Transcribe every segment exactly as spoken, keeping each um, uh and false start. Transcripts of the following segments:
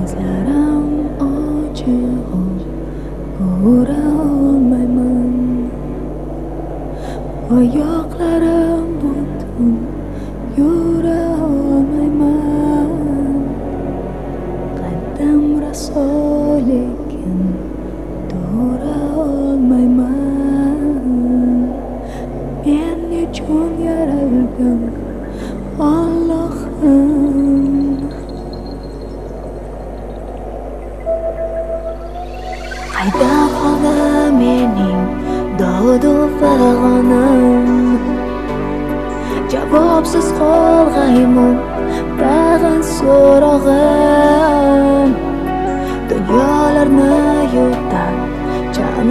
Gözlerim açık, göre olmayman. Ayaklarım butun, yürü olmayman. Kalbim rasa lekin dura olmayman. Men uchun yaralgan Allah'ım. Qayda qoldi mening dodu farg'onim, javobsiz qolg'ayman tag'in so'rog'im. Dunyolarni yutar jon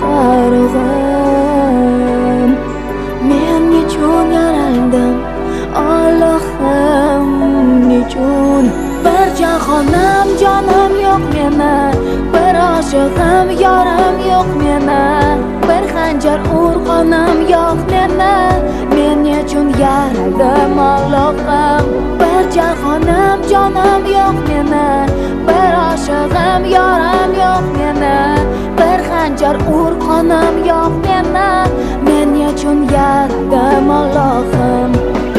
qoqarg'im. Men nechun yaraldim Allohim, nechun? Bir jahonim jonim yo'q meni, bir oshig'im yorim yo'q meni, bir xanjar urg'onim yo'q meni. Men nechun yaraldim Allohim? Bir jahonim jonim yo'q meni, bir oshig'im yorim yo'q meni, bir xanjar urg'onim yo'q meni. Men nechun yaraldim Allohim?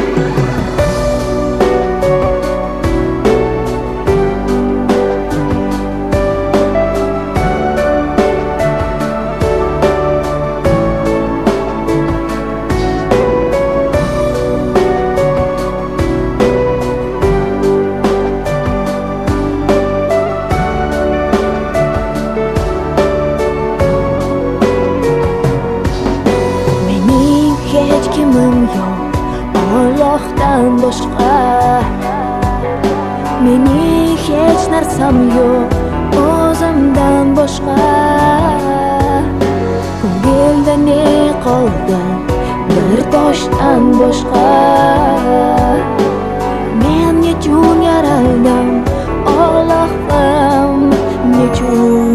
Hech kimim yo'q Allohdan boshqa, mening hech narsam yo'q o'zimdan boshqa. Ko'ngilda ne qoldi bir toshdan boshqa? Men nechun yaraldim Allohim, nechun?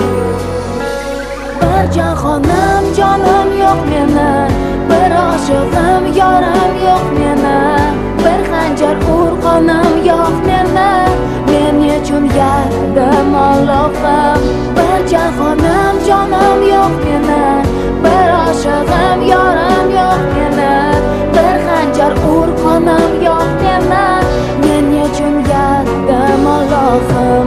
Bir jahonim jonim yo'q meni, bir oshig'im yorim yo'q meni, bir xanjar urg'onim yo'q meni. Men nechun yaraldim Allohim? Bir jahonim jonim yo'q meni, bir oshig'im yorim yo'q meni, bir xanjar urg'onim yo'q meni. Men nechun yaraldim Allohim?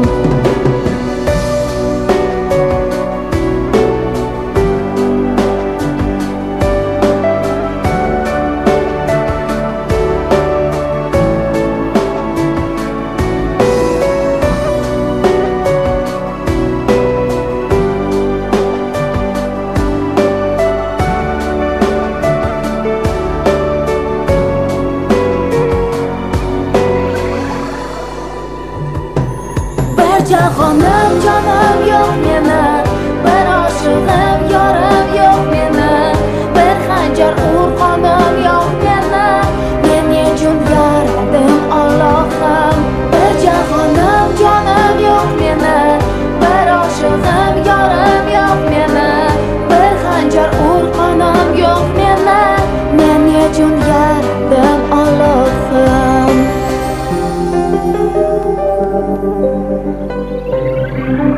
Bir jahonim jonim yo'q meni, bir oshig'im yorim yo'q meni, bir xanjar urg'onim yo'q meni. Men nechun yaraldim Allohim? Bir jahonim jonim yo'q meni, bir oshig'im yorim yo'q meni, bir xanjar urg'onim yo'q meni. Men nechun yaraldim Allohim?